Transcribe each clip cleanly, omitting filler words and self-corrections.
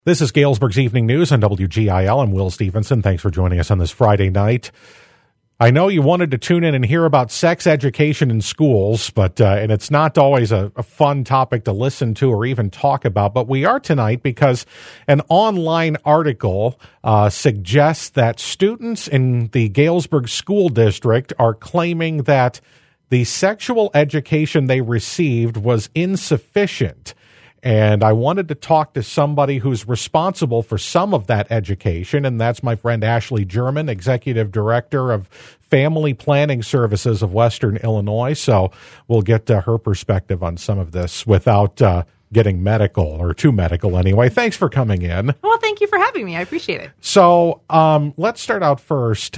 This is Galesburg's Evening News on WGIL. I'm Will Stevenson. Thanks for joining us on this Friday night. I know you wanted to tune in and hear about sex education in schools, but and it's not always a fun topic to listen to or even talk about, but we are tonight because an online article suggests that students in the Galesburg School District are claiming that the sexual education they received was insufficient. And I wanted to talk to somebody who's responsible for some of that education, and that's my friend Ashley German, Executive Director of Family Planning Services of Western Illinois. So we'll get her perspective on some of this without getting medical, or too medical anyway. Thanks for coming in. Well, thank you for having me. I appreciate it. So let's start out first.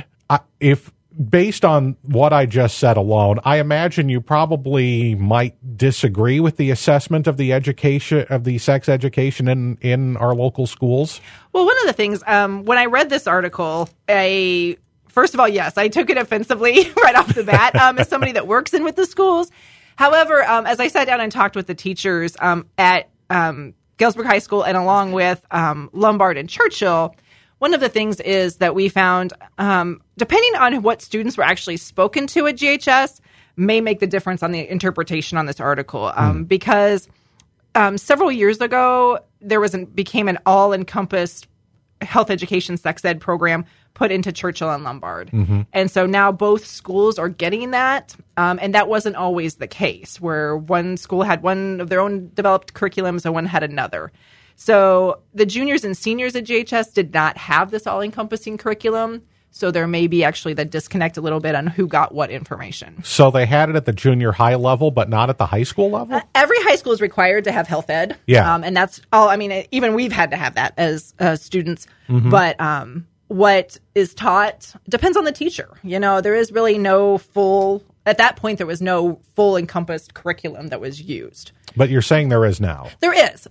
Based on what I just said alone, I imagine you probably might disagree with the assessment of the education of the sex education in our local schools. Well, one of the things, when I read this article, first of all, yes, I took it offensively right off the bat as somebody that works in with the schools. However, as I sat down and talked with the teachers at Galesburg High School and along with Lombard and Churchill, one of the things is that we found, depending on what students were actually spoken to at GHS, may make the difference on the interpretation on this article. Because several years ago, became an all-encompassed health education sex ed program put into Churchill and Lombard. Mm-hmm. And so now both schools are getting that. And that wasn't always the case, where one school had one of their own developed curriculums and one had another. So the juniors and seniors at GHS did not have this all-encompassing curriculum. So there may be actually the disconnect a little bit on who got what information. So they had it at the junior high level, but not at the high school level? Every high school is required to have health ed. Yeah. And that's all. I mean, even we've had to have that as students. Mm-hmm. But what is taught depends on the teacher. You know, there is really at that point, there was no full encompassed curriculum that was used. But you're saying there is now? There is.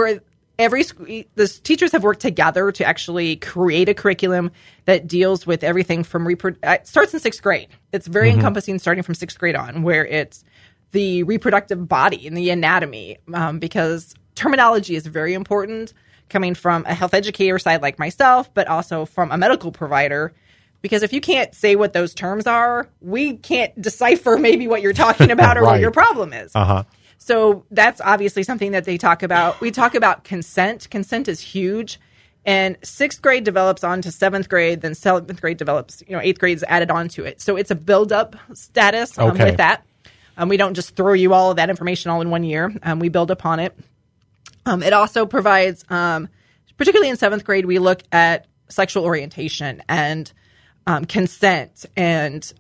The teachers have worked together to actually create a curriculum that deals with everything from it starts in sixth grade. It's very encompassing starting from sixth grade on, where it's the reproductive body and the anatomy, because terminology is very important, coming from a health educator side like myself, but also from a medical provider. Because if you can't say what those terms are, we can't decipher maybe what you're talking about or right. what your problem is. Uh-huh. So that's obviously something that they talk about. We talk about consent. Consent is huge. And sixth grade develops onto seventh grade, then seventh grade develops, eighth grade is added onto it. So it's a build-up status with that. We don't just throw you all of that information all in 1 year. We build upon it. It also provides, particularly in seventh grade, we look at sexual orientation and consent and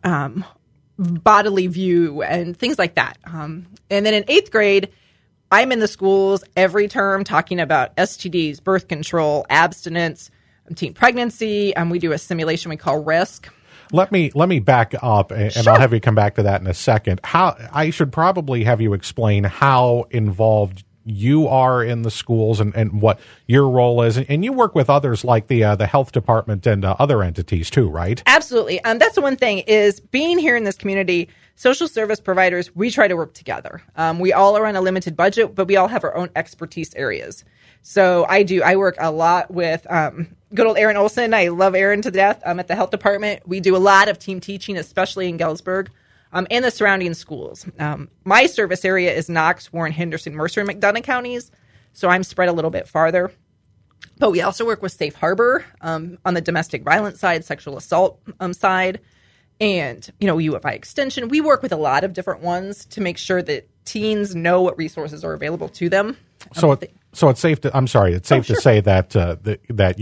bodily view and things like that. And then in eighth grade, I'm in the schools every term talking about STDs, birth control, abstinence, teen pregnancy. We do a simulation we call RISC. Let me back up, and Sure. I'll have you come back to that in a second. I should probably have you explain how involved you are in the schools and what your role is. And you work with others like the health department and other entities too, right? Absolutely. That's the one thing is being here in this community, social service providers, we try to work together. We all are on a limited budget, but we all have our own expertise areas. So I work a lot with good old Aaron Olson. I love Aaron to death. At the health department. We do a lot of team teaching, especially in Galesburg. And the surrounding schools. My service area is Knox, Warren, Henderson, Mercer, and McDonough counties, so I'm spread a little bit farther. But we also work with Safe Harbor on the domestic violence side, sexual assault side, and UFI Extension. We work with a lot of different ones to make sure that teens know what resources are available to them. So it's safe to. I'm sorry. It's safe to say that that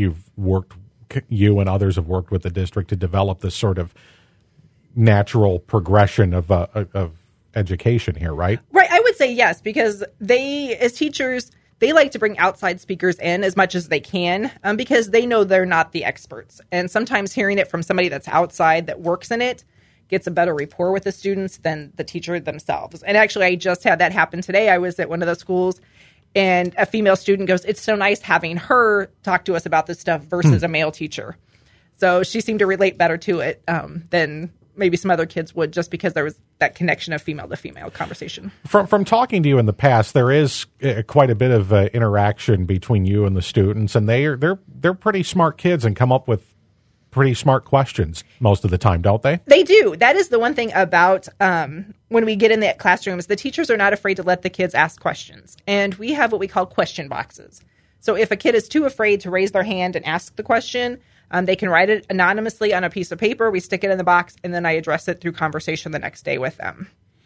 you and others have worked with the district to develop this sort of natural progression of education here, right? Right. I would say yes, because as teachers, they like to bring outside speakers in as much as they can because they know they're not the experts. And sometimes hearing it from somebody that's outside that works in it gets a better rapport with the students than the teacher themselves. And actually, I just had that happen today. I was at one of the schools and a female student goes, "It's so nice having her talk to us about this stuff versus a male teacher." So she seemed to relate better to it than maybe some other kids would, just because there was that connection of female to female conversation. From talking to you in the past, there is quite a bit of interaction between you and the students, and they're pretty smart kids and come up with pretty smart questions most of the time, don't they? They do. That is the one thing about when we get in the classrooms, the teachers are not afraid to let the kids ask questions. And we have what we call question boxes. So if a kid is too afraid to raise their hand and ask the question, they can write it anonymously on a piece of paper. We stick it in the box, and then I address it through conversation the next day with them.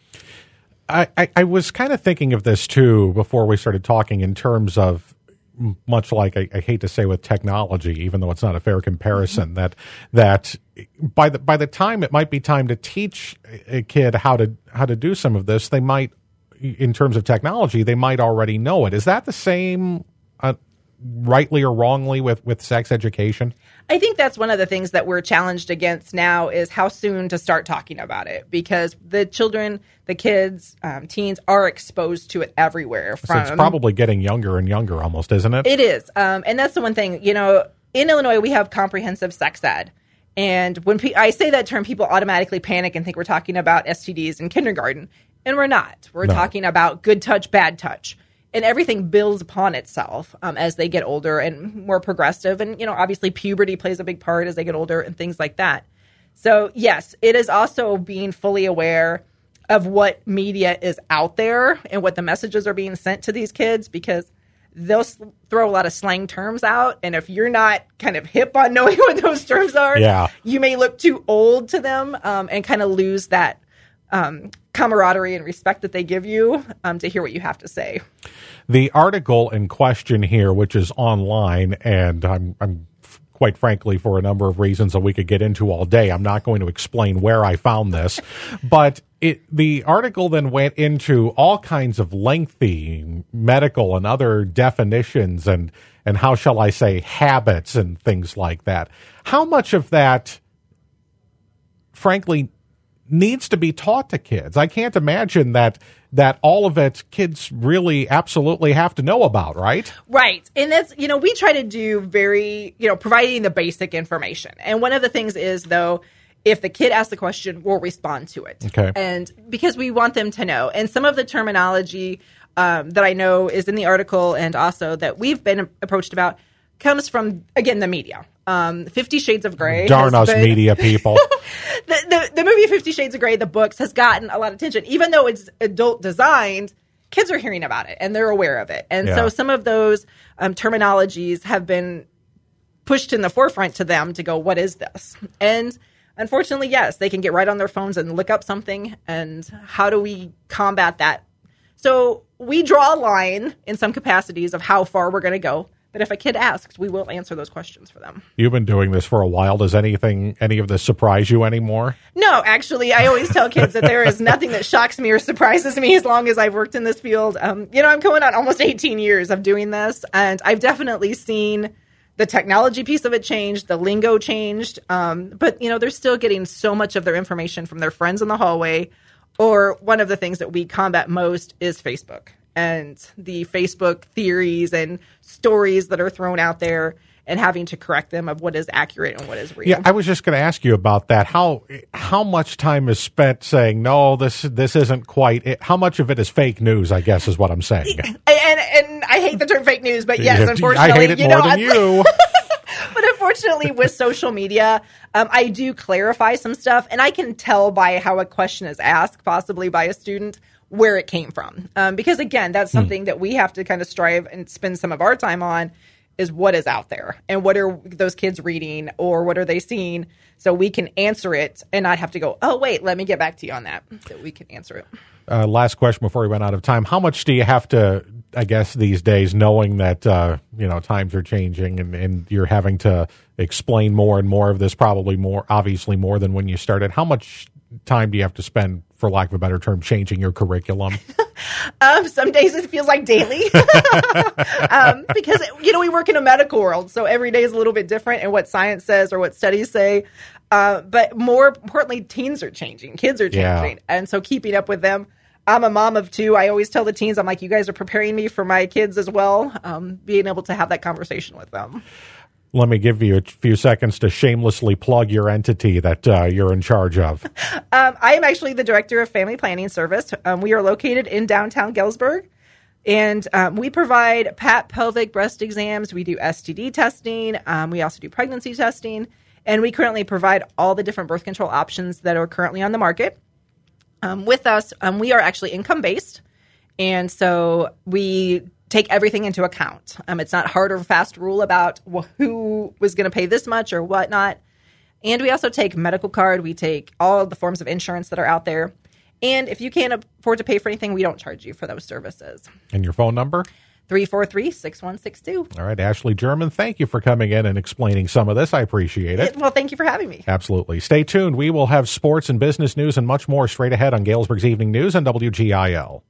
I was kind of thinking of this, too, before we started talking in terms of, much like I hate to say with technology, even though it's not a fair comparison, that by the time it might be time to teach a kid how to do some of this, they might, in terms of technology, they might already know it. Is that the same, rightly or wrongly, with sex education? I think that's one of the things that we're challenged against now is how soon to start talking about it, because the children, the kids, teens are exposed to it everywhere. So it's probably getting younger and younger almost, isn't it? It is. And that's the one thing, in Illinois, we have comprehensive sex ed. And when I say that term, people automatically panic and think we're talking about STDs in kindergarten. And we're not. We're talking about good touch, bad touch. And everything builds upon itself as they get older and more progressive. And, obviously puberty plays a big part as they get older and things like that. So, yes, it is also being fully aware of what media is out there and what the messages are being sent to these kids, because they'll throw a lot of slang terms out. And if you're not kind of hip on knowing what those terms are, you may look too old to them and kind of lose that camaraderie and respect that they give you to hear what you have to say. The article in question here, which is online, and I'm quite frankly, for a number of reasons that we could get into all day, I'm not going to explain where I found this, but the article then went into all kinds of lengthy medical and other definitions and how shall I say, habits and things like that. How much of that, frankly, needs to be taught to kids? I can't imagine that all of it kids really absolutely have to know about, right? Right. And that's, we try to do providing the basic information. And one of the things is, though, if the kid asks the question, we'll respond to it. Okay. And because we want them to know. And some of the terminology that I know is in the article and also that we've been approached about comes from, again, the media. 50 Shades of Grey. Darn us media people. The movie 50 Shades of Grey, the books, has gotten a lot of attention. Even though it's adult designed, kids are hearing about it and they're aware of it. And so some of those terminologies have been pushed in the forefront to them to go, what is this? And unfortunately, yes, they can get right on their phones and look up something. And how do we combat that? So we draw a line in some capacities of how far we're going to go. But if a kid asks, we will answer those questions for them. You've been doing this for a while. Does any of this surprise you anymore? No, actually, I always tell kids that there is nothing that shocks me or surprises me as long as I've worked in this field. I'm going on almost 18 years of doing this, and I've definitely seen the technology piece of it changed, the lingo changed, but they're still getting so much of their information from their friends in the hallway. Or one of the things that we combat most is Facebook. And the Facebook theories and stories that are thrown out there and having to correct them of what is accurate and what is real. Yeah, I was just going to ask you about that. How much time is spent saying, no, this isn't quite it? How much of it is fake news, I guess, is what I'm saying. And I hate the term fake news, but yes, unfortunately. I hate it more than you. But unfortunately, with social media, I do clarify some stuff. And I can tell by how a question is asked, possibly by a student, where it came from. Because again, that's something that we have to kind of strive and spend some of our time on, is what is out there and what are those kids reading or what are they seeing, so we can answer it and not have to go, oh, wait, let me get back to you on that, so we can answer it. Last question before we run out of time. How much do you have to, I guess, these days, knowing that, times are changing and you're having to explain more and more of this, probably obviously more than when you started. How much time do you have to spend, for lack of a better term, changing your curriculum? Some days it feels like daily because, we work in a medical world. So every day is a little bit different in what science says or what studies say. But more importantly, teens are changing. Kids are changing. Yeah. And so keeping up with them. I'm a mom of two. I always tell the teens, I'm like, you guys are preparing me for my kids as well, being able to have that conversation with them. Let me give you a few seconds to shamelessly plug your entity that you're in charge of. I am actually the Director of Family Planning Service. We are located in downtown Galesburg, and we provide PAP pelvic breast exams. We do STD testing. We also do pregnancy testing, and we currently provide all the different birth control options that are currently on the market. With us, we are actually income-based, and so we take everything into account. It's not hard or fast rule about who was going to pay this much or whatnot. And we also take medical card. We take all of the forms of insurance that are out there. And if you can't afford to pay for anything, we don't charge you for those services. And your phone number? 343-6162. All right, Ashley German, thank you for coming in and explaining some of this. I appreciate it. Well, thank you for having me. Absolutely. Stay tuned. We will have sports and business news and much more straight ahead on Galesburg's Evening News and WGIL.